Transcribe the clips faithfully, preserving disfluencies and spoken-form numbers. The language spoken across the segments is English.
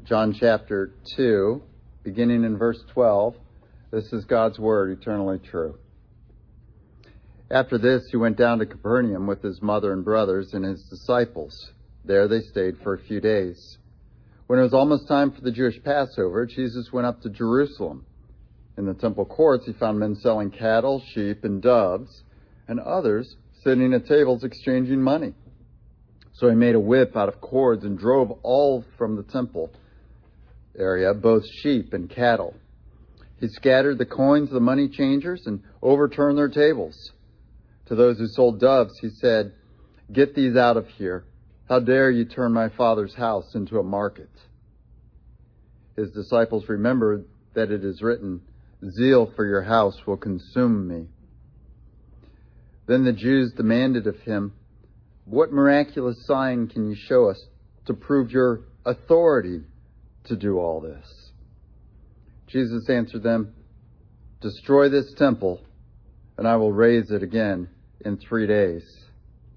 John chapter two, beginning in verse twelve. This is God's word, eternally true. After this, he went down to Capernaum with his mother and brothers and his disciples. There they stayed for a few days. When it was almost time for the Jewish Passover, Jesus went up to Jerusalem. In the temple courts, he found men selling cattle, sheep, and doves, and others sitting at tables exchanging money. So he made a whip out of cords and drove all from the temple area, both sheep and cattle. He scattered the coins of the money changers and overturned their tables. To those who sold doves, he said, "Get these out of here. How dare you turn my Father's house into a market?" His disciples remembered that it is written, "Zeal for your house will consume me." Then the Jews demanded of him, "What miraculous sign can you show us to prove your authority to do all this?" Jesus answered them, "Destroy this temple, and I will raise it again in three days."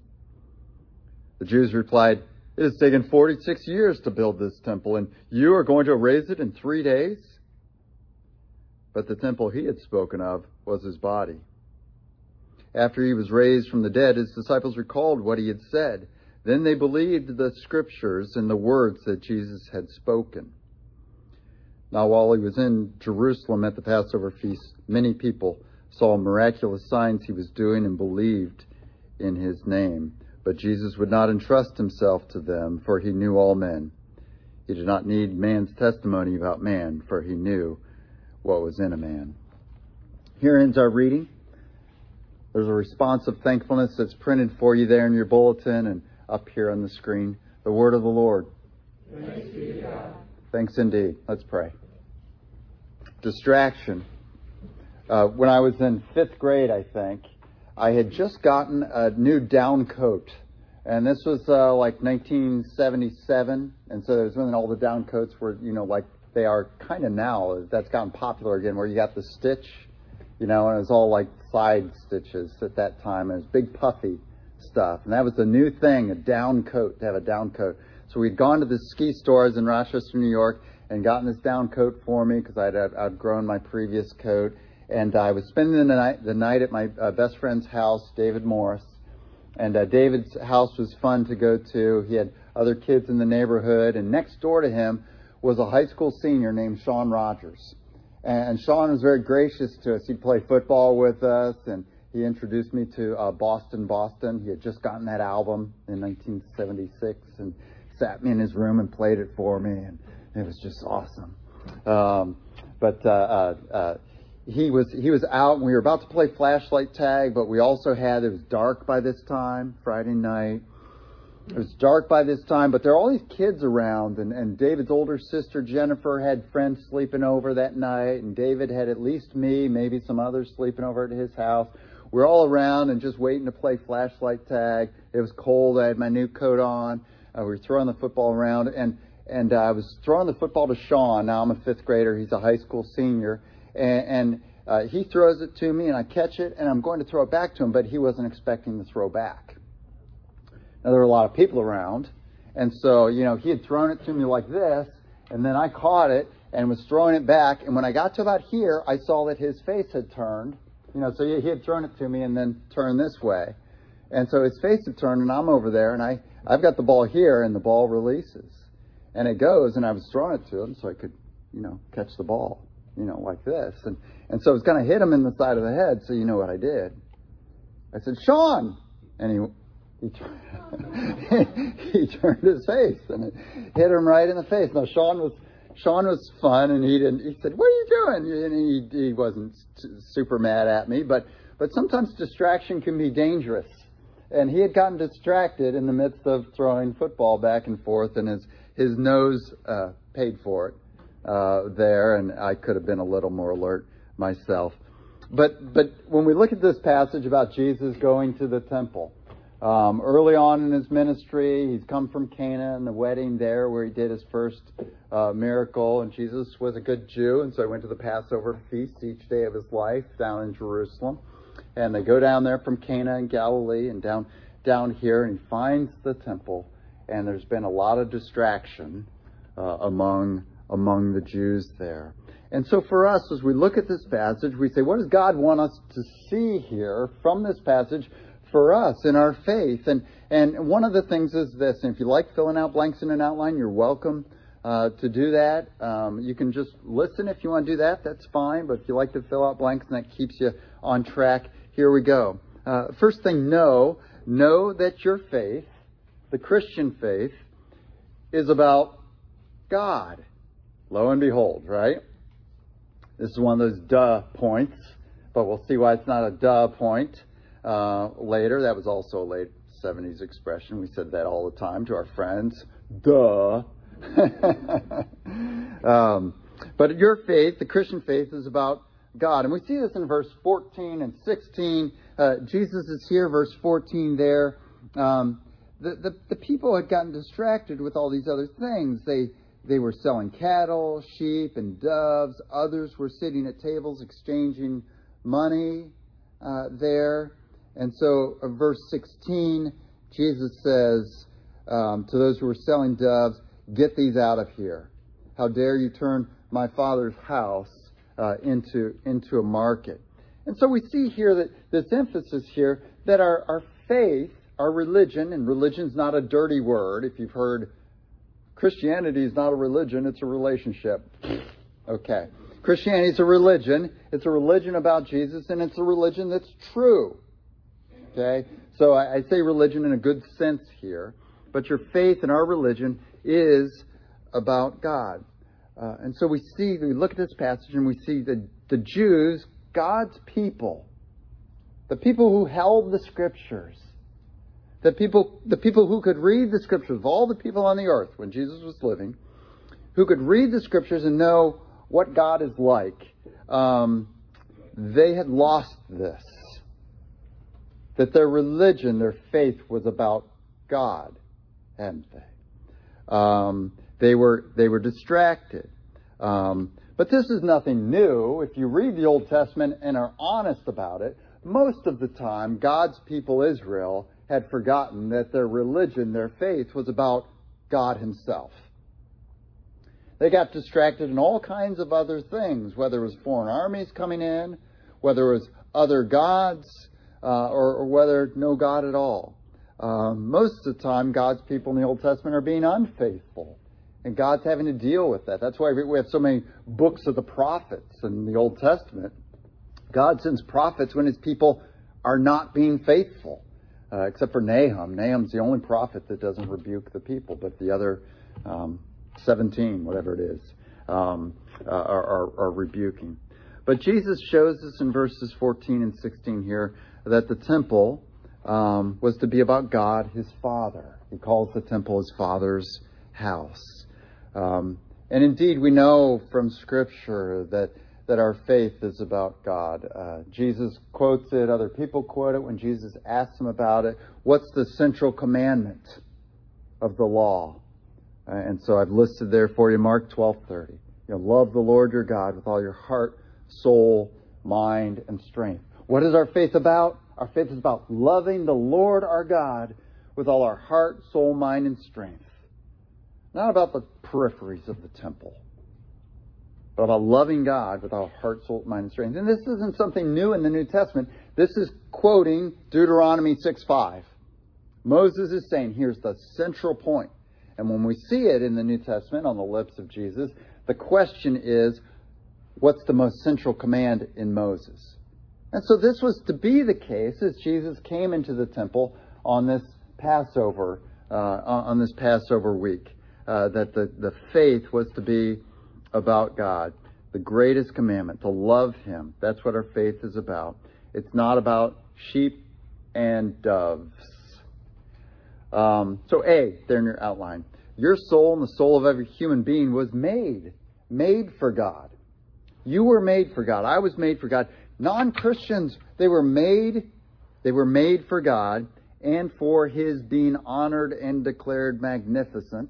The Jews replied, "It has taken forty-six years to build this temple, and you are going to raise it in three days?" But the temple he had spoken of was his body. After he was raised from the dead, his disciples recalled what he had said. Then they believed the scriptures and the words that Jesus had spoken. Now, while he was in Jerusalem at the Passover feast, many people saw miraculous signs he was doing and believed in his name. But Jesus would not entrust himself to them, for he knew all men. He did not need man's testimony about man, for he knew what was in a man. Here ends our reading. There's a response of thankfulness that's printed for you there in your bulletin and up here on the screen. The word of the Lord. Thanks be to God. Thanks indeed. Let's pray. Distraction. Uh, when I was in fifth grade, I think, I had just gotten a new down coat. And this was uh, like nineteen seventy-seven. And so it was when all the down coats were, you know, like they are kind of now. That's gotten popular again, where you got the stitch, you know, and it was all like side stitches at that time. It was big puffy stuff. And that was the new thing, a down coat, to have a down coat. So we'd gone to the ski stores in Rochester, New York, and gotten this down coat for me because I'd outgrown my previous coat. And I was spending the night, the night at my uh, best friend's house, David Morris. And uh, David's house was fun to go to. He had other kids in the neighborhood. And next door to him was a high school senior named Sean Rogers. And Sean was very gracious to us. He'd play football with us, and he introduced me to uh, Boston, Boston. He had just gotten that album in nineteen seventy-six and sat me in his room and played it for me, and it was just awesome. Um, but uh, uh, uh, he was he was out, and we were about to play flashlight tag, but we also had, it was dark by this time, Friday night. It was dark by this time, but there are all these kids around, and, and David's older sister, Jennifer, had friends sleeping over that night, and David had at least me, maybe some others sleeping over at his house. We were all around and just waiting to play flashlight tag. It was cold. I had my new coat on. Uh, we were throwing the football around, and, and uh, I was throwing the football to Sean. Now I'm a fifth grader. He's a high school senior, and, and uh, he throws it to me, and I catch it, and I'm going to throw it back to him, but he wasn't expecting to throw back. Now, there were a lot of people around, and so, you know, he had thrown it to me like this, and then I caught it and was throwing it back, and when I got to about here, I saw that his face had turned, you know, so he, he had thrown it to me and then turned this way, and so his face had turned, and I'm over there, and I, I've got the ball here, and the ball releases, and it goes, and I was throwing it to him so I could, you know, catch the ball, you know, like this, and, and so it was going to hit him in the side of the head, so you know what I did. I said, "Sean!" And he... He turned, he turned his face and it hit him right in the face. Now Sean was Sean was fun, and he didn't. He said, "What are you doing?" And he he wasn't super mad at me, but but sometimes distraction can be dangerous. And he had gotten distracted in the midst of throwing football back and forth, and his his nose uh, paid for it uh, there. And I could have been a little more alert myself. But but when we look at this passage about Jesus going to the temple. Um, early on in his ministry, he's come from Cana and the wedding there where he did his first uh, miracle. And Jesus was a good Jew, and so he went to the Passover feast each day of his life down in Jerusalem. And they go down there from Cana in Galilee and down down here, and he finds the temple. And there's been a lot of distraction uh, among, among the Jews there. And so for us, as we look at this passage, we say, what does God want us to see here from this passage for us in our faith? And and one of the things is this, and if you like filling out blanks in an outline, you're welcome uh, to do that. Um, you can just listen if you want to do that, that's fine. But if you like to fill out blanks and that keeps you on track, here we go. Uh, first thing, know, know that your faith, the Christian faith, is about God. Lo and behold, right? This is one of those duh points, but we'll see why it's not a duh point uh, later. That was also a late seventies expression. We said that all the time to our friends. Duh. um, but your faith, the Christian faith, is about God. And we see this in verse fourteen and sixteen. Uh, Jesus is here, verse fourteen there. Um, the, the, the people had gotten distracted with all these other things. They They were selling cattle, sheep, and doves. Others were sitting at tables exchanging money uh, there. And so, uh, verse sixteen, Jesus says um, to those who were selling doves, "Get these out of here. How dare you turn my Father's house uh, into, into a market?" And so we see here that this emphasis here that our, our faith, our religion, and religion's not a dirty word. If you've heard Christianity is not a religion, it's a relationship. Okay. Christianity is a religion. It's a religion about Jesus, and it's a religion that's true. Okay? So I, I say religion in a good sense here, but your faith in our religion is about God. Uh, and so we see, we look at this passage and we see the, the Jews, God's people, the people who held the Scriptures, The people, the people who could read the Scriptures, of all the people on the earth when Jesus was living, who could read the Scriptures and know what God is like, um, they had lost this. That their religion, their faith was about God, hadn't they? Um, they were they were distracted. Um, but this is nothing new. If you read the Old Testament and are honest about it, most of the time God's people, Israel, had forgotten that their religion, their faith, was about God Himself. They got distracted in all kinds of other things, whether it was foreign armies coming in, whether it was other gods, uh, or, or whether no God at all. Uh, most of the time, God's people in the Old Testament are being unfaithful, and God's having to deal with that. That's why we have so many books of the prophets in the Old Testament. God sends prophets when His people are not being faithful. Uh, except for Nahum. Nahum's the only prophet that doesn't rebuke the people, but the other um, seventeen, whatever it is, um, uh, are, are, are rebuking. But Jesus shows us in verses fourteen and sixteen here that the temple um, was to be about God, His Father. He calls the temple His Father's house. Um, and indeed, we know from Scripture that that our faith is about God. Uh, Jesus quotes it. Other people quote it when Jesus asks them about it. What's the central commandment of the law? Uh, and so I've listed there for you, Mark twelve thirty. You know, love the Lord your God with all your heart, soul, mind, and strength. What is our faith about? Our faith is about loving the Lord our God with all our heart, soul, mind, and strength. Not about the peripheries of the temple, but about loving God with our heart, soul, mind, and strength. And this isn't something new in the New Testament. This is quoting Deuteronomy six five. Moses is saying, here's the central point. And when we see it in the New Testament on the lips of Jesus, the question is, what's the most central command in Moses? And so this was to be the case as Jesus came into the temple on this Passover, uh, on this Passover week, uh, that the, the faith was to be about God, the greatest commandment, to love Him. That's what our faith is about. It's not about sheep and doves. Um, so A, there in your outline, your soul and the soul of every human being was made, made for God. You were made for God. I was made for God. Non-Christians, they were made, they were made for God and for His being honored and declared magnificent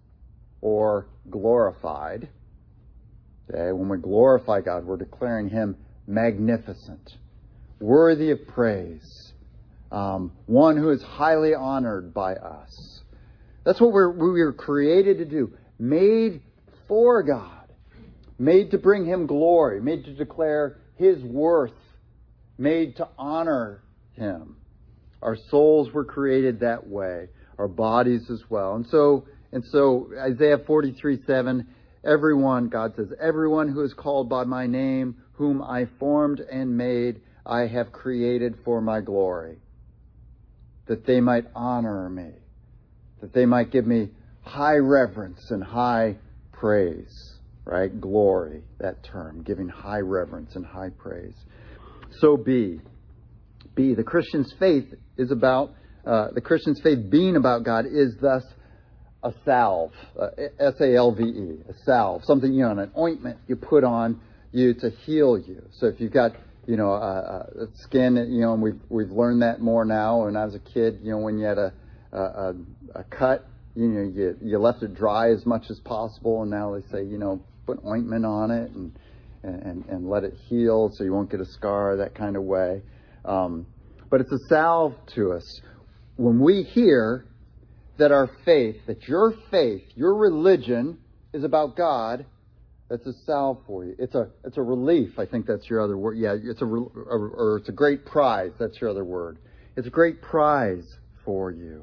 or glorified. Okay, when we glorify God, we're declaring Him magnificent, worthy of praise, um, one who is highly honored by us. That's what we're, we were created to do. made for God, made to bring him glory, made to declare his worth, made to honor him. Our souls were created that way, our bodies as well. And so, and so Isaiah forty-three seven, everyone, God says, everyone who is called by my name, whom I formed and made, I have created for my glory, that they might honor me, that they might give me high reverence and high praise, right? Glory, that term, giving high reverence and high praise. So be. Be. The Christian's faith is about, uh, the Christian's faith being about God is thus a salve, uh, S A L V E, a salve, something, you know, an ointment you put on you to heal you. So if you've got, you know, a, a skin, you know, and we've, we've learned that more now. When I was a kid, you know, when you had a, a, a cut, you know, you, you left it dry as much as possible. And now they say, you know, put ointment on it and, and, and let it heal so you won't get a scar, that kind of way. Um, but it's a salve to us. When we hear that our faith, that your faith, your religion is about God, that's a salve for you. It's a, it's a relief. I think that's your other word. Yeah, it's a, or, or it's a great prize. That's your other word. It's a great prize for you.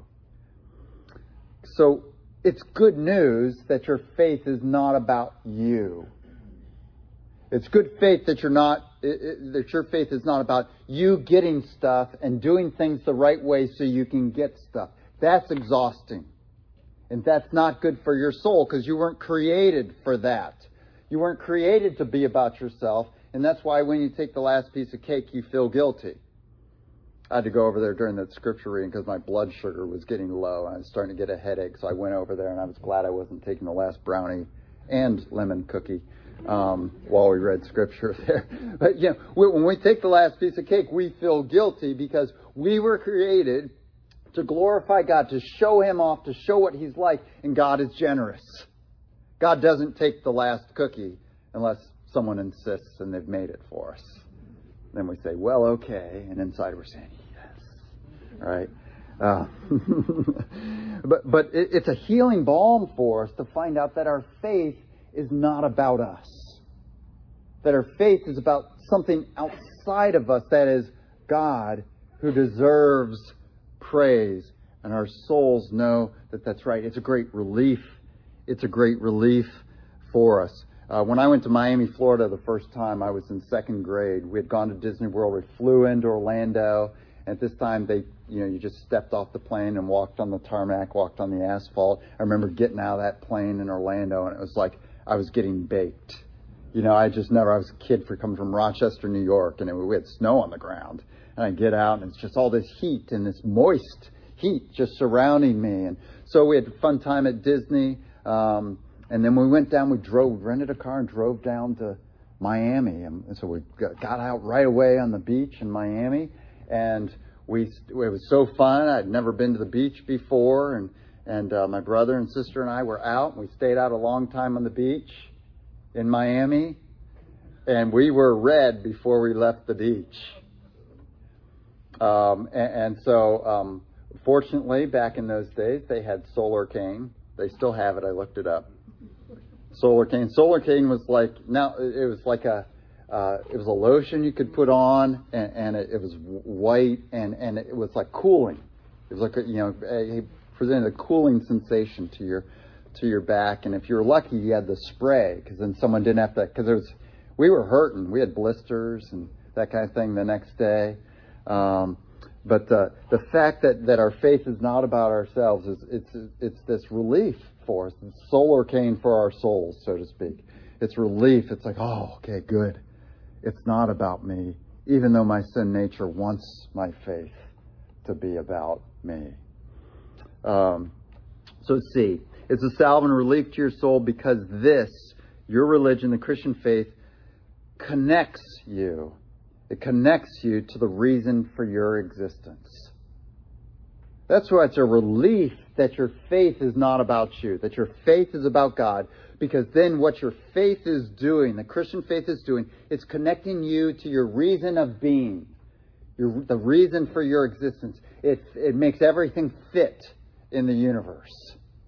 So it's good news that your faith is not about you. It's good faith that you're not, it, it, that your faith is not about you getting stuff and doing things the right way so you can get stuff. That's exhausting. And that's not good for your soul because you weren't created for that. You weren't created to be about yourself. And that's why when you take the last piece of cake, you feel guilty. I had to go over there during that scripture reading because my blood sugar was getting low and I was starting to get a headache. So I went over there and I was glad I wasn't taking the last brownie and lemon cookie um, while we read scripture there. But, you know, when we take the last piece of cake, we feel guilty because we were created to glorify God, to show him off, to show what he's like. And God is generous. God doesn't take the last cookie unless someone insists and they've made it for us. Then we say, well, okay. And inside we're saying, yes. All right. Uh, but but it, it's a healing balm for us to find out that our faith is not about us. That our faith is about something outside of us, that is God, who deserves praise. And our souls know that that's right. It's a great relief. It's a great relief for us. Uh, when I went to Miami, Florida the first time, I was in second grade. We had gone to Disney World. We flew into Orlando. At this time, they, you know, you just stepped off the plane and walked on the tarmac, walked on the asphalt. I remember getting out of that plane in Orlando, and it was like I was getting baked. You know, I just never, I was a kid for coming from Rochester, New York, and it, we had snow on the ground. And I get out, and it's just all this heat and this moist heat just surrounding me. And so we had a fun time at Disney. Um, and then we went down, we drove, rented a car and drove down to Miami. And so we got out right away on the beach in Miami. And we, it was so fun. I'd never been to the beach before. And, and uh, my brother and sister and I were out. And we stayed out a long time on the beach in Miami. And we were red before we left the beach. Um, and, and so, um, fortunately, back in those days, they had Solar Cane. They still have it. I looked it up. Solar Cane. Solar Cane was like, now it was like a, uh, it was a lotion you could put on, and, and it, it was white, and, and it was like cooling. It was like, a, you know, it presented a cooling sensation to your, to your back. And if you were lucky, you had the spray, because then someone didn't have to, because it was, we were hurting. We had blisters and that kind of thing the next day. Um, But uh, the fact that, that our faith is not about ourselves is it's it's this relief for us. It's Solar Cane for our souls, so to speak. It's relief. It's like, oh, okay, good. It's not about me, even though my sin nature wants my faith to be about me. Um, so see, it's a salve and relief to your soul because this, your religion, the Christian faith, connects you. It connects you to the reason for your existence. That's why it's a relief that your faith is not about you, that your faith is about God, because then what your faith is doing, the Christian faith is doing, it's connecting you to your reason of being, your, the reason for your existence. It, it makes everything fit in the universe.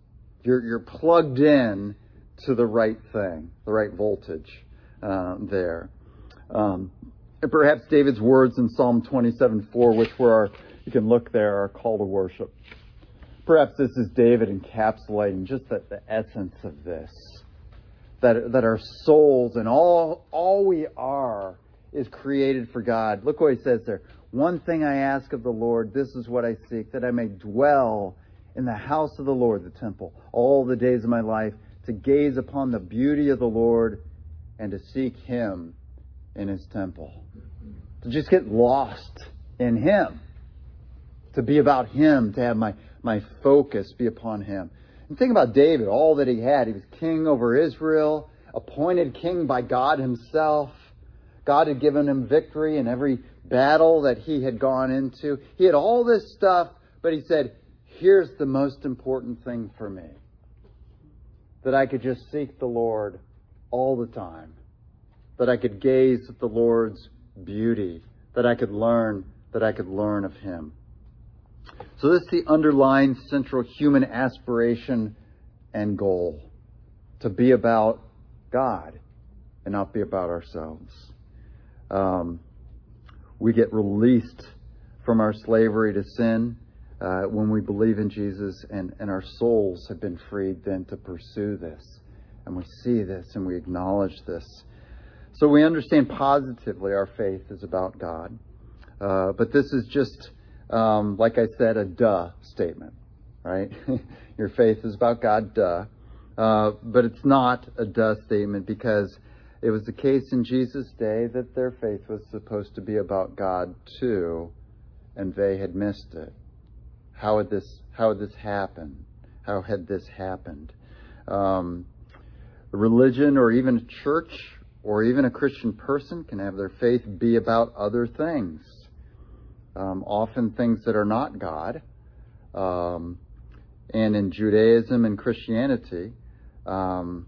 You're, you're plugged in to the right thing, the right voltage uh, there. Um, and perhaps David's words in Psalm twenty-seven four, which were our, you can look there, our call to worship. Perhaps this is David encapsulating just the, the essence of this. That, that our souls and all, all we are is created for God. Look what he says there. One thing I ask of the Lord, this is what I seek, that I may dwell in the house of the Lord, the temple, all the days of my life, to gaze upon the beauty of the Lord and to seek him in his temple. To just get lost in him. To be about him, to have my, my focus be upon him. And think about David, all that he had. He was king over Israel, appointed king by God himself. God had given him victory in every battle that he had gone into. He had all this stuff, but he said, here's the most important thing for me. That I could just seek the Lord all the time. That I could gaze at the Lord's beauty. That I could learn, that I could learn of him. So this is the underlying central human aspiration and goal. To be about God and not be about ourselves. Um, we get released from our slavery to sin uh, when we believe in Jesus, and, and our souls have been freed then to pursue this. And we see this and we acknowledge this. So we understand positively our faith is about God. Uh, but this is just, um, like I said, a duh statement, right? Your faith is about God, duh. Uh, but it's not a duh statement, because it was the case in Jesus' day that their faith was supposed to be about God too, and they had missed it. How had this, how had this happened? How had this happened? Um, religion, or even a church, or even a Christian person, can have their faith be about other things. Um, often things that are not God. Um, and in Judaism and Christianity, um,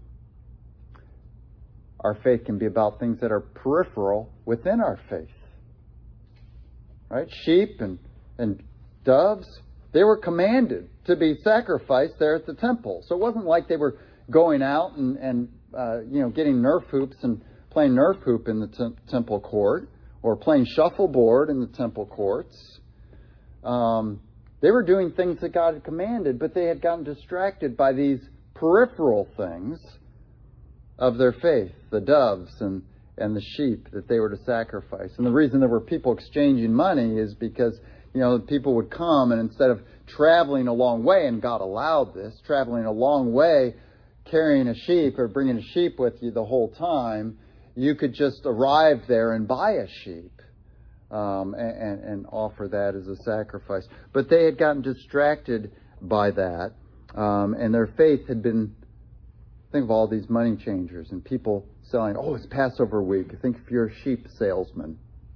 our faith can be about things that are peripheral within our faith. Right? Sheep and, and doves, they were commanded to be sacrificed there at the temple. So it wasn't like they were going out and, and uh, you know, getting Nerf hoops and playing Nerf hoop in the te- temple court, or playing shuffleboard in the temple courts. Um, they were doing things that God had commanded, but they had gotten distracted by these peripheral things of their faith, the doves and, and the sheep that they were to sacrifice. And the reason there were people exchanging money is because, you know, people would come, and instead of traveling a long way, and God allowed this, traveling a long way, carrying a sheep or bringing a sheep with you the whole time, you could just arrive there and buy a sheep um, and, and, and offer that as a sacrifice. But they had gotten distracted by that, um, and their faith had been, think of all these money changers and people selling, oh, it's Passover week. Think if you're a sheep salesman,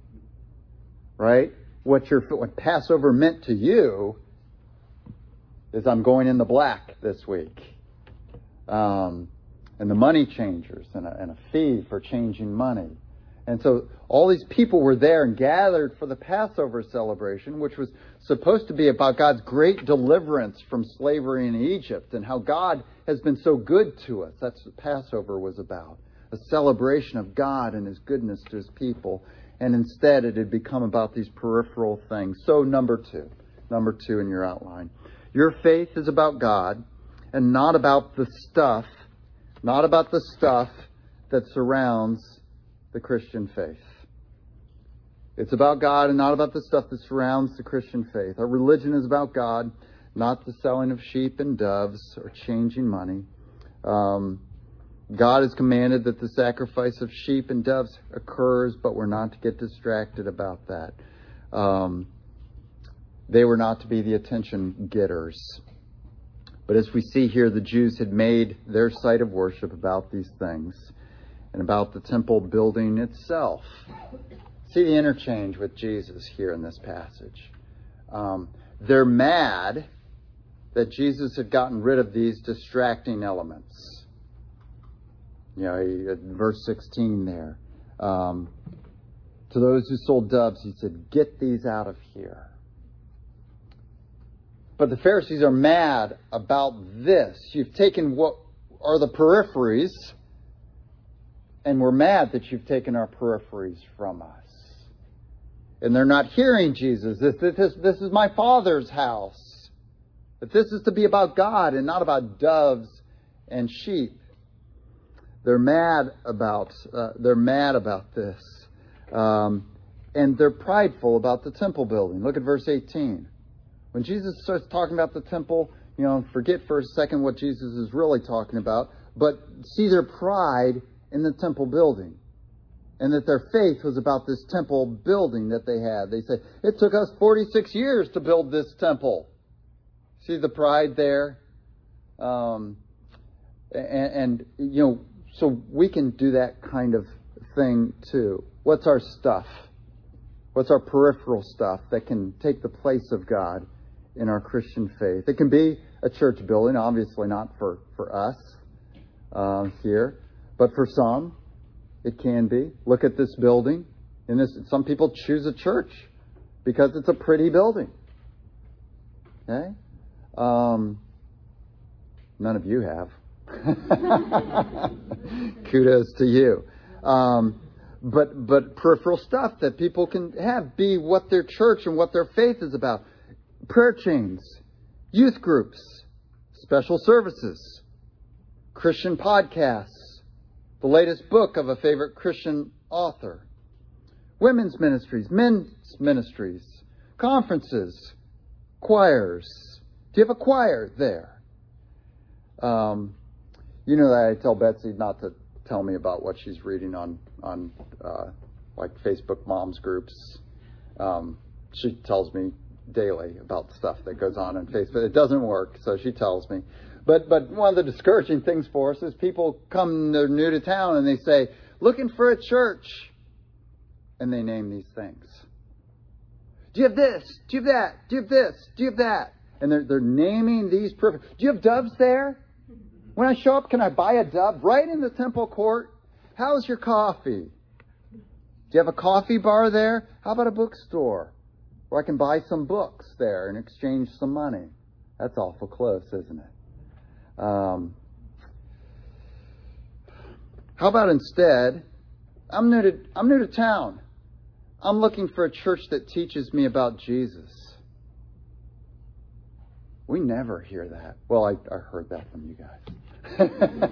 right? What your what Passover meant to you is I'm going in the black this week. Um, and the money changers and a, and a fee for changing money. And so all these people were there and gathered for the Passover celebration, which was supposed to be about God's great deliverance from slavery in Egypt and how God has been so good to us. That's what Passover was about. A celebration of God and his goodness to his people. And instead it had become about these peripheral things. So number two, number two in your outline. Your faith is about God and not about the stuff Not about the stuff that surrounds the Christian faith. It's about God and not about the stuff that surrounds the Christian faith. Our religion is about God, not the selling of sheep and doves or changing money. Um, God has commanded that the sacrifice of sheep and doves occurs, but we're not to get distracted about that. Um, they were not to be the attention getters. But as we see here, the Jews had made their site of worship about these things and about the temple building itself. See the interchange with Jesus here in this passage. Um, they're mad that Jesus had gotten rid of these distracting elements. You know, verse sixteen there. Um, to those who sold doves, he said, get these out of here. But the Pharisees are mad about this. You've taken what are the peripheries, and we're mad that you've taken our peripheries from us. And they're not hearing Jesus. This, this, this is my Father's house. But this is to be about God and not about doves and sheep. They're mad about uh, they're mad about this. Um, and they're prideful about the temple building. Look at verse eighteen. When Jesus starts talking about the temple, you know, forget for a second what Jesus is really talking about, but see their pride in the temple building. And that their faith was about this temple building that they had. They say, it took us forty-six years to build this temple. See the pride there? Um, and, and, you know, so we can do that kind of thing too. What's our stuff? What's our peripheral stuff that can take the place of God in our Christian faith? It can be a church building, obviously not for, for us uh, here, but for some, it can be. Look at this building. In this, some people choose a church because it's a pretty building. Okay? Um, none of you have. Kudos to you. Um, but but peripheral stuff that people can have be what their church and what their faith is about. Prayer chains, youth groups, special services, Christian podcasts, the latest book of a favorite Christian author, women's ministries, men's ministries, conferences, choirs. Do you have a choir there? Um, you know that I tell Betsy not to tell me about what she's reading on, on uh, like Facebook moms groups. Um, she tells me daily about stuff that goes on on Facebook. It doesn't work, so she tells me. But but one of the discouraging things for us is people come, they're new to town, and they say, looking for a church. And they name these things. Do you have this? Do you have that? Do you have this? Do you have that? And they're, they're naming these perfect. Do you have doves there? When I show up, can I buy a dove right in the temple court? How's your coffee? Do you have a coffee bar there? How about a bookstore? Where I can buy some books there and exchange some money. That's awful close, isn't it? Um, how about instead, I'm new to, I'm new to town. I'm looking for a church that teaches me about Jesus. We never hear that. Well, I, I heard that from you guys.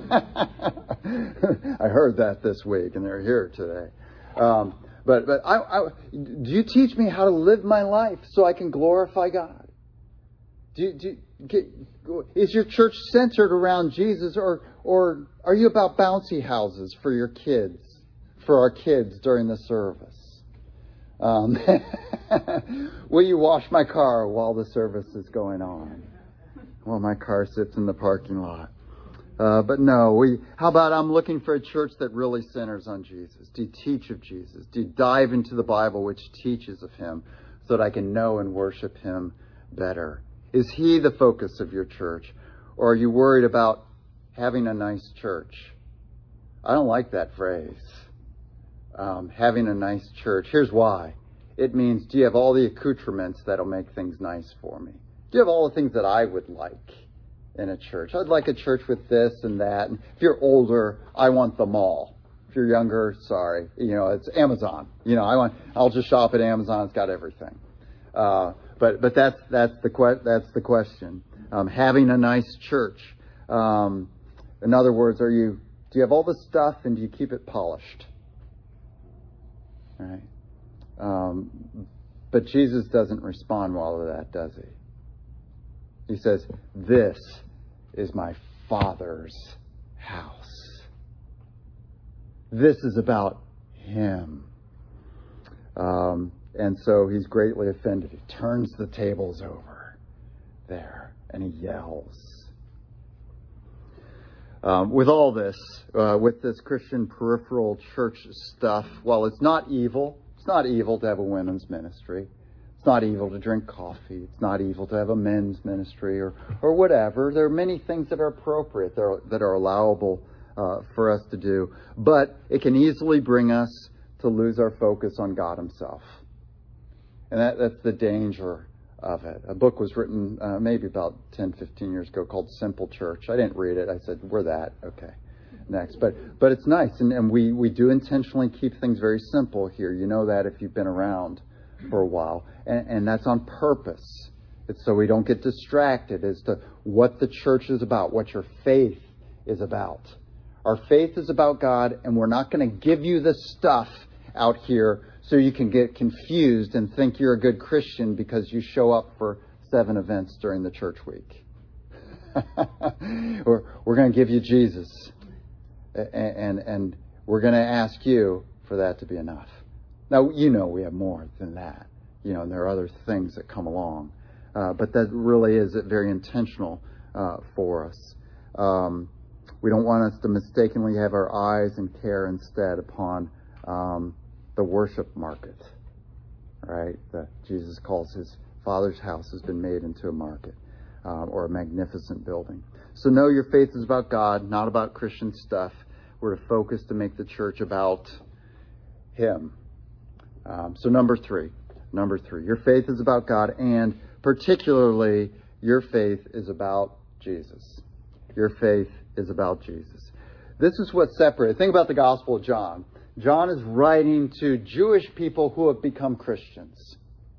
I heard that this week, and they're here today. Um, but but I, I, do you teach me how to live my life so I can glorify God? Do you, do you, get, is your church centered around Jesus, or or are you about bouncy houses for your kids, for our kids during the service? Um, will you wash my car while the service is going on? While my car sits in the parking lot. Uh, but no, we, how about I'm looking for a church that really centers on Jesus? Do you teach of Jesus? Do you dive into the Bible which teaches of Him so that I can know and worship Him better? Is He the focus of your church? Or are you worried about having a nice church? I don't like that phrase. Um, having a nice church. Here's why. It means, do you have all the accoutrements that'll make things nice for me? Do you have all the things that I would like in a church? I'd like a church with this and that. And if you're older, I want them all. If you're younger, sorry. You know, it's Amazon. You know, I want, I'll just shop at Amazon. It's got everything. Uh, but, but that's, that's the que- that's the question. Um, having a nice church. Um, in other words, are you, do you have all the stuff and do you keep it polished? All right. Um, but Jesus doesn't respond well to that, does he? He says, this is my Father's house. This is about Him. Um, and so he's greatly offended. He turns the tables over there and he yells. Um, with all this, uh, with this Christian peripheral church stuff, well, it's not evil. It's not evil to have a women's ministry. It's not evil to drink coffee. It's not evil to have a men's ministry or, or whatever. There are many things that are appropriate, that are, that are allowable uh, for us to do. But it can easily bring us to lose our focus on God Himself. And that, that's the danger of it. A book was written uh, maybe about ten, fifteen years ago called Simple Church. I didn't read it. I said, we're that. Okay, next. But but it's nice, and, and we, we do intentionally keep things very simple here. You know that if you've been around for a while. And, and that's on purpose. It's so we don't get distracted as to what the church is about, what your faith is about. Our faith is about God, and we're not going to give you the stuff out here so you can get confused and think you're a good Christian because you show up for seven events during the church week. we're we're going to give you Jesus, and, and, and we're going to ask you for that to be enough. Now, you know we have more than that, you know, and there are other things that come along. Uh, but that really is very intentional uh, for us. Um, we don't want us to mistakenly have our eyes and care instead upon um, the worship market, right? That Jesus calls his Father's house has been made into a market uh, or a magnificent building. So no, your faith is about God, not about Christian stuff. We're to focus to make the church about him. Um, so number three, number three, your faith is about God, and particularly your faith is about Jesus. Your faith is about Jesus. This is what separates. Think about the Gospel of John. John is writing to Jewish people who have become Christians.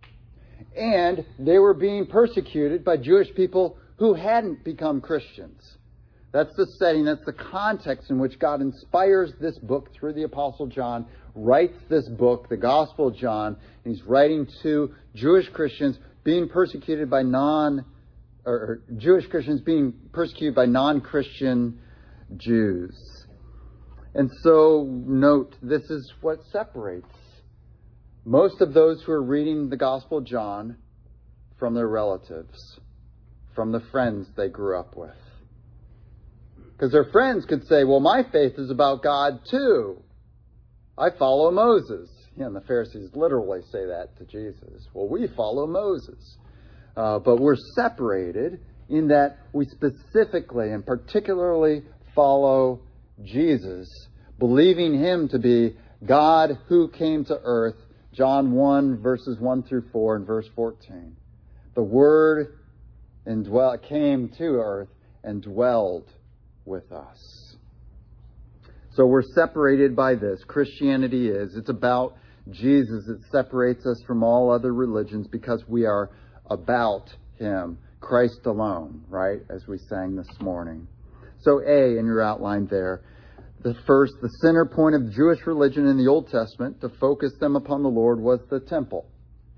And they were being persecuted by Jewish people who hadn't become Christians. That's the setting, that's the context in which God inspires this book through the Apostle John, writes this book, the Gospel of John, and he's writing to Jewish Christians being persecuted by non, or Jewish Christians being persecuted by non-Christian Jews. And so, note, this is what separates most of those who are reading the Gospel of John from their relatives, from the friends they grew up with. Because their friends could say, well, my faith is about God too. I follow Moses. You know, and the Pharisees literally say that to Jesus. Well, we follow Moses. Uh, but we're separated in that we specifically and particularly follow Jesus, believing him to be God who came to earth. John one, verses one through four and verse fourteen. The Word indwell, came to earth and dwelled with us. So we're separated by this. Christianity is. It's about Jesus. It separates us from all other religions because we are about him. Christ alone, right? As we sang this morning. So A, in your outline there, the first, the center point of Jewish religion in the Old Testament to focus them upon the Lord was the temple.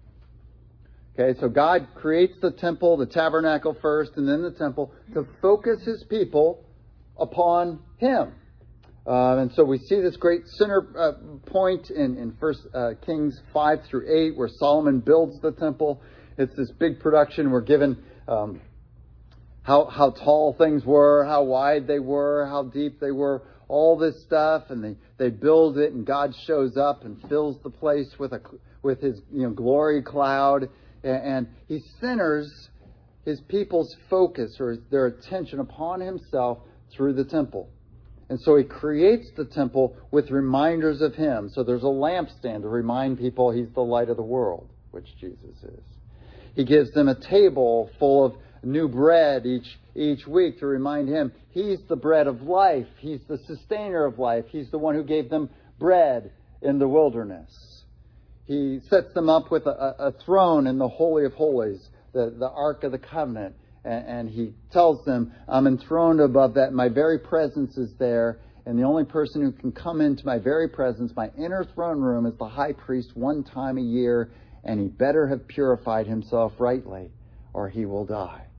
Okay, so God creates the temple, the tabernacle first, and then the temple to focus his people upon him. Uh, and so we see this great center uh, point in, in First uh, Kings five through eight, where Solomon builds the temple. It's this big production. We're given um, how how tall things were, how wide they were, how deep they were, all this stuff, and they, they build it, and God shows up and fills the place with a with his you know glory cloud, and, and he centers his people's focus or their attention upon himself through the temple. And so he creates the temple with reminders of him. So there's a lampstand to remind people he's the light of the world, which Jesus is. He gives them a table full of new bread each each week to remind him he's the bread of life. He's the sustainer of life. He's the one who gave them bread in the wilderness. He sets them up with a, a throne in the Holy of Holies, the, the Ark of the Covenant. And he tells them, I'm enthroned above that. My very presence is there. And the only person who can come into my very presence, my inner throne room, is the high priest one time a year. And he better have purified himself rightly, or he will die.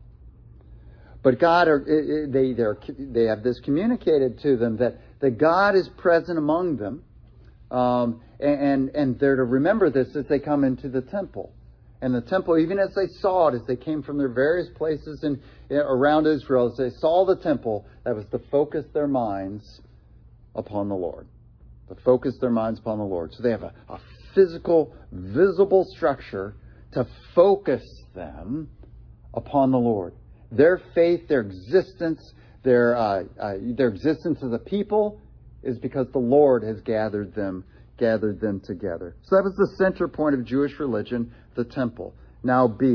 But God, are, they they have this communicated to them that, that God is present among them. Um, and, and they're to remember this as they come into the temple. And the temple, even as they saw it, as they came from their various places in, in around Israel, as they saw the temple, that was to focus their minds upon the Lord. To focus their minds upon the Lord. So they have a, a physical, visible structure to focus them upon the Lord. Their faith, their existence, their uh, uh, their existence as a people is because the Lord has gathered them gathered them together. So that was the center point of Jewish religion, the temple. Now B,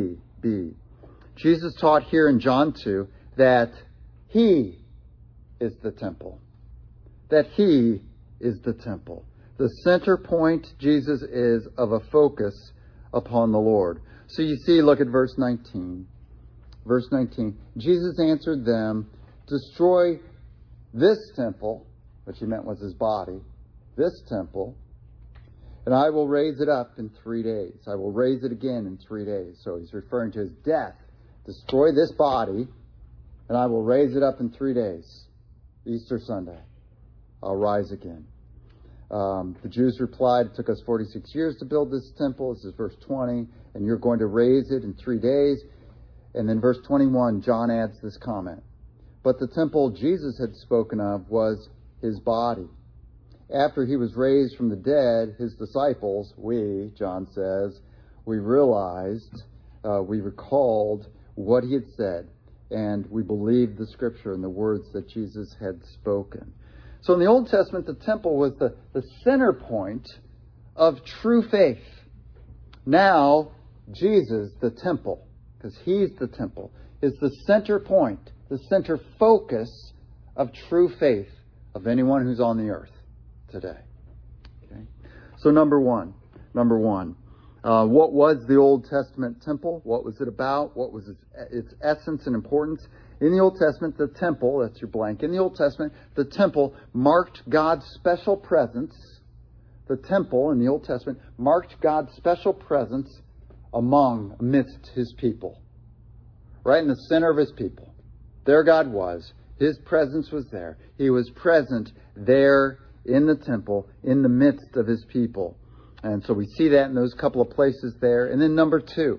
B. Jesus taught here in John two that he is the temple. That he is the temple. The center point, Jesus is, of a focus upon the Lord. So you see, look at verse nineteen. Verse nineteen, Jesus answered them, destroy this temple, which he meant was his body, this temple, and I will raise it up in three days. I will raise it again in three days. So he's referring to his death. Destroy this body, and I will raise it up in three days. Easter Sunday. I'll rise again. Um, the Jews replied, it took us forty-six years to build this temple. This is verse twenty. And you're going to raise it in three days. And then verse twenty-one, John adds this comment. But the temple Jesus had spoken of was his body. After he was raised from the dead, his disciples, we, John says, we realized, uh, we recalled what he had said. And we believed the scripture and the words that Jesus had spoken. So in the Old Testament, the temple was the, the center point of true faith. Now, Jesus, the temple, because he's the temple, is the center point, the center focus of true faith of anyone who's on the earth today. Okay? So number one, number one, uh, what was the Old Testament temple? What was it about? What was its, its essence and importance? In the Old Testament, the temple, that's your blank. In the Old Testament, the temple marked God's special presence. The temple in the Old Testament marked God's special presence among, amidst his people. Right in the center of his people. There God was. His presence was there. He was present there in the temple, in the midst of his people. And so we see that in those couple of places there. And then number two.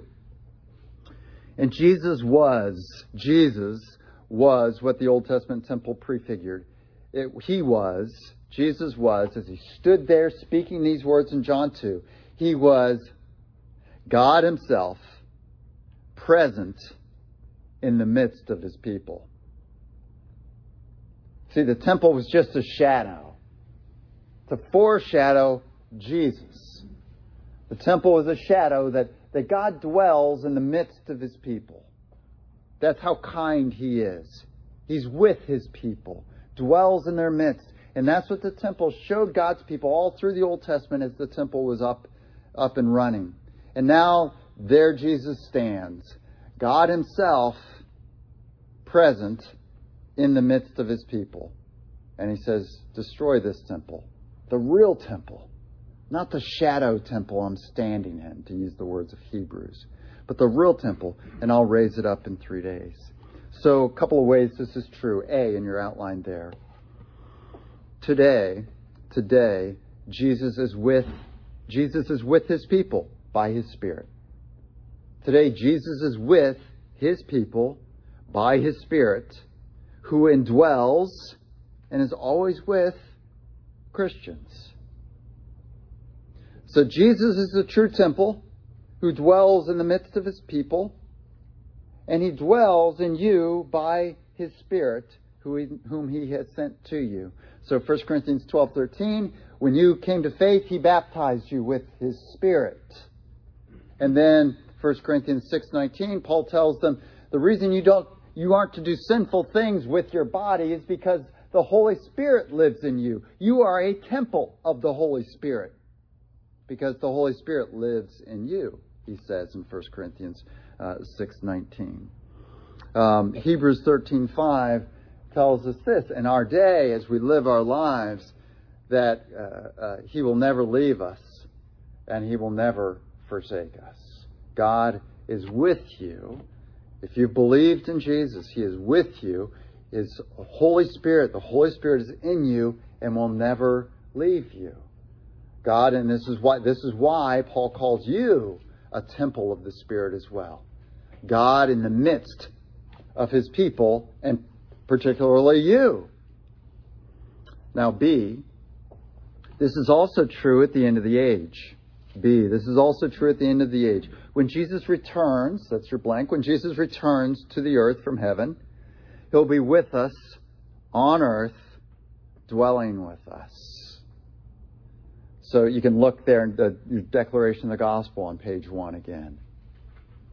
And Jesus was, Jesus was what the Old Testament temple prefigured. It, he was, Jesus was, as he stood there speaking these words in John two, he was God himself present in the midst of his people. See, the temple was just a shadow to foreshadow Jesus. The temple was a shadow that that God dwells in the midst of his people. That's how kind he is. He's with his people, dwells in their midst. And that's what the temple showed God's people all through the Old Testament as the temple was up, up and running. And now there Jesus stands, God himself present in the midst of his people. And he says, destroy this temple, the real temple. Not the shadow temple I'm standing in, to use the words of Hebrews, but the real temple, and I'll raise it up in three days. So a couple of ways this is true. A, in your outline there. Today, today, Jesus is with, Jesus is with his people by his Spirit. Today, Jesus is with his people by his Spirit, who indwells and is always with Christians. So Jesus is the true temple who dwells in the midst of his people, and he dwells in you by his Spirit who he, whom he has sent to you. So First Corinthians twelve thirteen, when you came to faith, he baptized you with his Spirit. And then First Corinthians six nineteen, Paul tells them the reason you don't you aren't to do sinful things with your body is because the Holy Spirit lives in you. You are a temple of the Holy Spirit. Because the Holy Spirit lives in you, he says in First Corinthians uh, six nineteen. Um, Hebrews thirteen five tells us this, in our day, as we live our lives, that uh, uh, he will never leave us and he will never forsake us. God is with you. If you've believed in Jesus, he is with you. His Holy Spirit, the Holy Spirit is in you and will never leave you. God, and this is why this is why Paul calls you a temple of the Spirit as well. God in the midst of his people, and particularly you. Now, B, this is also true at the end of the age. B, this is also true at the end of the age. When Jesus returns, that's your blank, when Jesus returns to the earth from heaven, he'll be with us on earth, dwelling with us. So you can look there in the Declaration of the Gospel on page one again.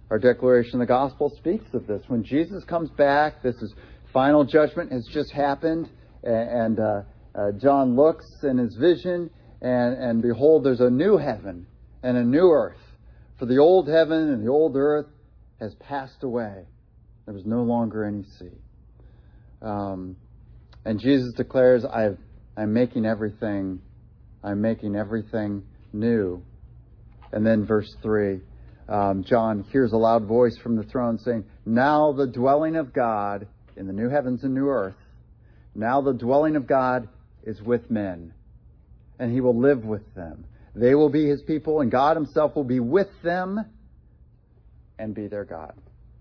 Our declaration of the gospel speaks of this. When Jesus comes back, this is final judgment has just happened, and uh, uh, John looks in his vision, and, and behold, there's a new heaven and a new earth. For the old heaven and the old earth has passed away. There was no longer any sea. Um, and Jesus declares, I've, I'm making everything, I'm making everything new. And then verse three, um, John hears a loud voice from the throne saying, now the dwelling of God in the new heavens and new earth, now the dwelling of God is with men, and he will live with them. They will be his people, and God himself will be with them and be their God.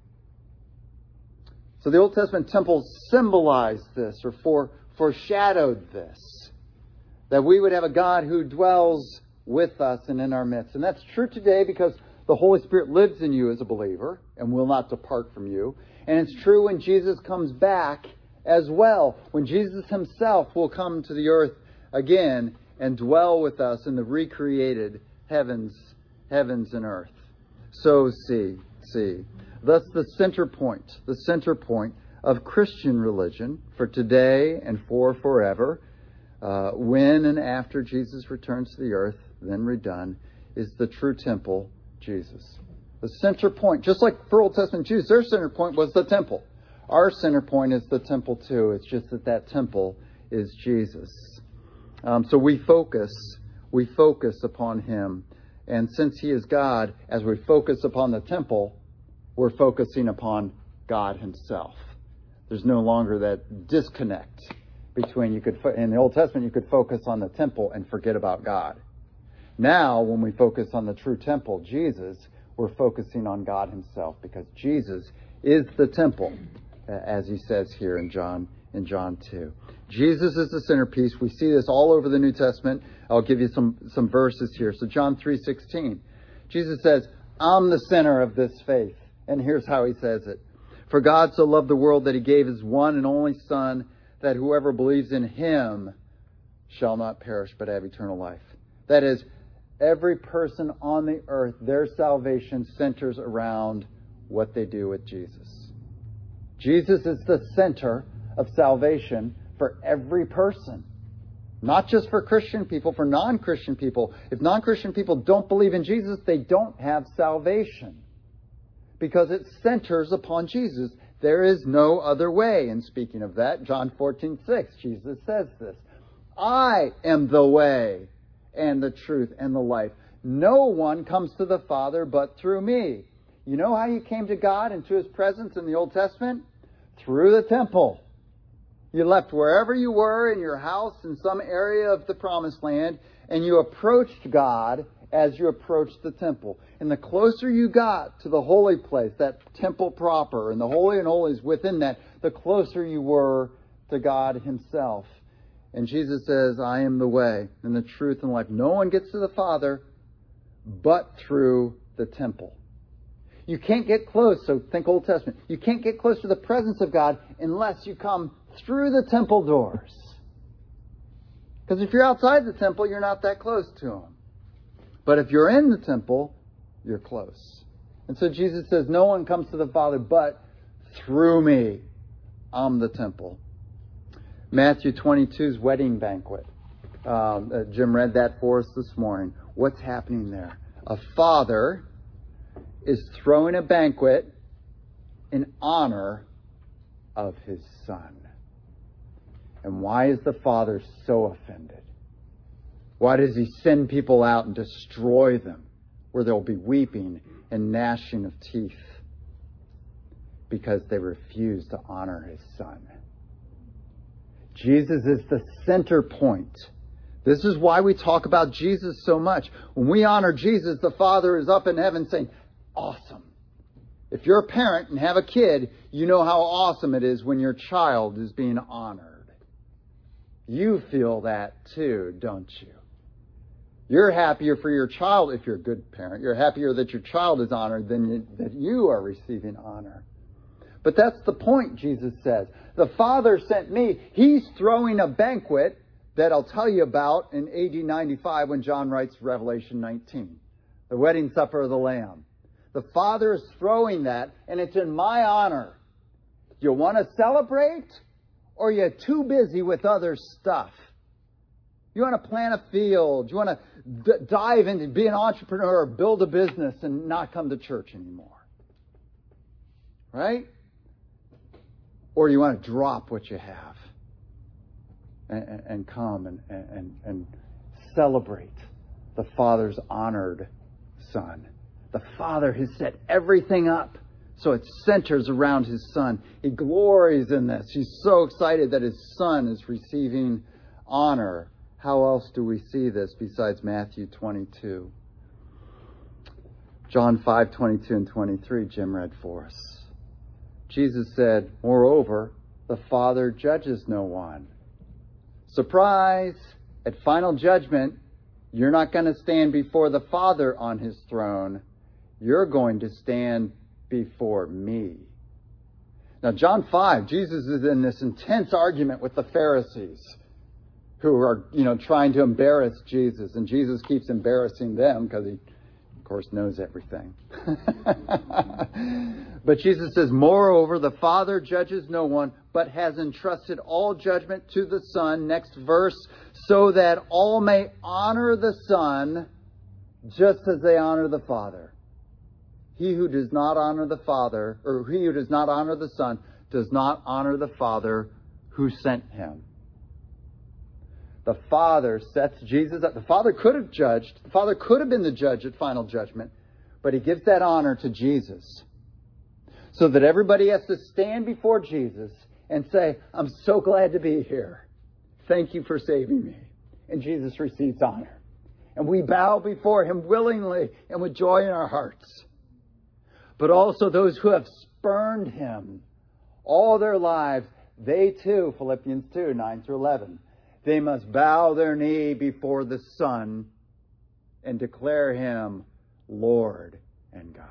So the Old Testament temple symbolized this, or fore, foreshadowed this, that we would have a God who dwells with us and in our midst. And that's true today because the Holy Spirit lives in you as a believer and will not depart from you. And it's true when Jesus comes back as well, when Jesus himself will come to the earth again and dwell with us in the recreated heavens, heavens and earth. So see, see. Thus the center point, the center point of Christian religion for today and for forever, uh, when and after Jesus returns to the earth, then redone, is the true temple, Jesus. The center point, just like for Old Testament Jews, their center point was the temple. Our center point is the temple too. It's just that that temple is Jesus. Um, so we focus, we focus upon him. And since he is God, as we focus upon the temple, we're focusing upon God himself. There's no longer that disconnect between, you could, in the Old Testament, you could focus on the temple and forget about God. Now, when we focus on the true temple, Jesus, we're focusing on God himself, because Jesus is the temple, as he says here in John, in John two. Jesus is the centerpiece. We see this all over the New Testament. I'll give you some, some verses here. So John three sixteen, Jesus says, I'm the center of this faith. And here's how he says it. For God so loved the world that he gave his one and only Son, that whoever believes in him shall not perish but have eternal life. That is, every person on the earth, their salvation centers around what they do with Jesus. Jesus is the center of salvation for every person. Not just for Christian people, for non-Christian people. If non-Christian people don't believe in Jesus, they don't have salvation, because it centers upon Jesus. There is no other way. And speaking of that, John fourteen six, Jesus says this, I am the way and the truth and the life. No one comes to the Father but through me. You know how you came to God and to his presence in the Old Testament? Through the temple. You left wherever you were in your house in some area of the promised land, and you approached God as you approached the temple. And the closer you got to the holy place, that temple proper, and the holy and holies within that, the closer you were to God himself. And Jesus says, I am the way and the truth and life. No one gets to the Father but through the temple. You can't get close, so think Old Testament. You can't get close to the presence of God unless you come through the temple doors. Because if you're outside the temple, you're not that close to him. But if you're in the temple, you're close. And so Jesus says, no one comes to the Father but through me. I'm the temple. Matthew twenty-two's wedding banquet. Um, uh, Jim read that for us this morning. What's happening there? A father is throwing a banquet in honor of his son. And why is the father so offended? Why does he send people out and destroy them, where there'll be weeping and gnashing of teeth? Because they refuse to honor his son. Jesus is the center point. This is why we talk about Jesus so much. When we honor Jesus, the Father is up in heaven saying, awesome. If you're a parent and have a kid, you know how awesome it is when your child is being honored. You feel that too, don't you? You're happier for your child, if you're a good parent. You're happier that your child is honored than you, that you are receiving honor. But that's the point, Jesus says. The Father sent me. He's throwing a banquet that I'll tell you about in A D ninety-five when John writes Revelation nineteen. The wedding supper of the Lamb. The Father is throwing that, and it's in my honor. You want to celebrate, or you're too busy with other stuff? You want to plant a field. You want to d- dive into, be an entrepreneur, build a business, and not come to church anymore. Right? Or you want to drop what you have and, and, and come and, and, and celebrate the Father's honored Son. The Father has set everything up so it centers around His Son. He glories in this. He's so excited that His Son is receiving honor. How else do we see this besides Matthew twenty-two? John five, twenty-two and twenty-three, Jim read for us. Jesus said, "Moreover, the Father judges no one." Surprise! At final judgment, you're not going to stand before the Father on His throne. You're going to stand before me. Now, John five, Jesus is in this intense argument with the Pharisees who are, you know, trying to embarrass Jesus. And Jesus keeps embarrassing them because He, of course, knows everything. But Jesus says, "Moreover, the Father judges no one, but has entrusted all judgment to the Son." Next verse, "so that all may honor the Son just as they honor the Father. He who does not honor the Father, or he who does not honor the Son, does not honor the Father who sent Him." The Father sets Jesus up. The Father could have judged. The Father could have been the judge at final judgment, but He gives that honor to Jesus so that everybody has to stand before Jesus and say, "I'm so glad to be here. Thank you for saving me." And Jesus receives honor. And we bow before Him willingly and with joy in our hearts. But also those who have spurned Him all their lives, they too, Philippians two, nine through eleven, they must bow their knee before the Son and declare Him Lord and God.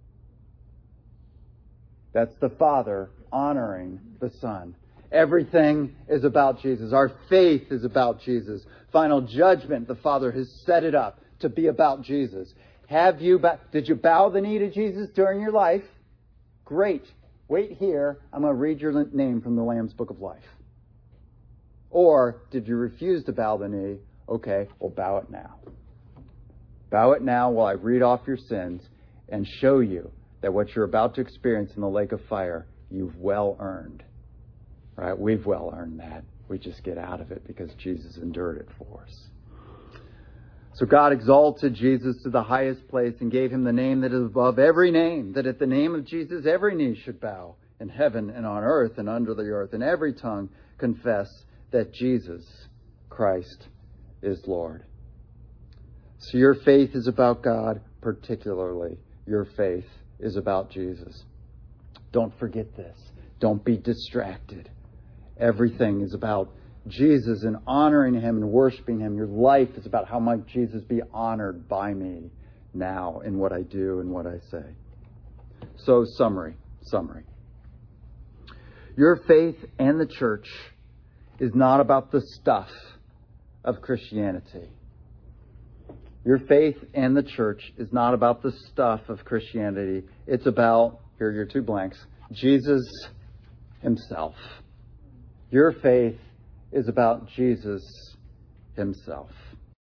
That's the Father honoring the Son. Everything is about Jesus. Our faith is about Jesus. Final judgment, the Father has set it up to be about Jesus. Have you, did you bow the knee to Jesus during your life? Great. Wait here. I'm going to read your name from the Lamb's Book of Life. Or did you refuse to bow the knee? Okay, well, bow it now. Bow it now while I read off your sins and show you that what you're about to experience in the lake of fire, you've well earned. Right? We've well earned that. We just get out of it because Jesus endured it for us. So God exalted Jesus to the highest place and gave Him the name that is above every name, that at the name of Jesus every knee should bow in heaven and on earth and under the earth, and every tongue confess that Jesus Christ is Lord. So your faith is about God, particularly your faith is about Jesus. Don't forget this. Don't be distracted. Everything is about Jesus and honoring Him and worshiping Him. Your life is about how might Jesus be honored by me now in what I do and what I say. So summary, summary. Your faith and the church is not about the stuff of Christianity. Your faith and the church is not about the stuff of Christianity. It's about, here are your two blanks, Jesus Himself. Your faith is about Jesus Himself.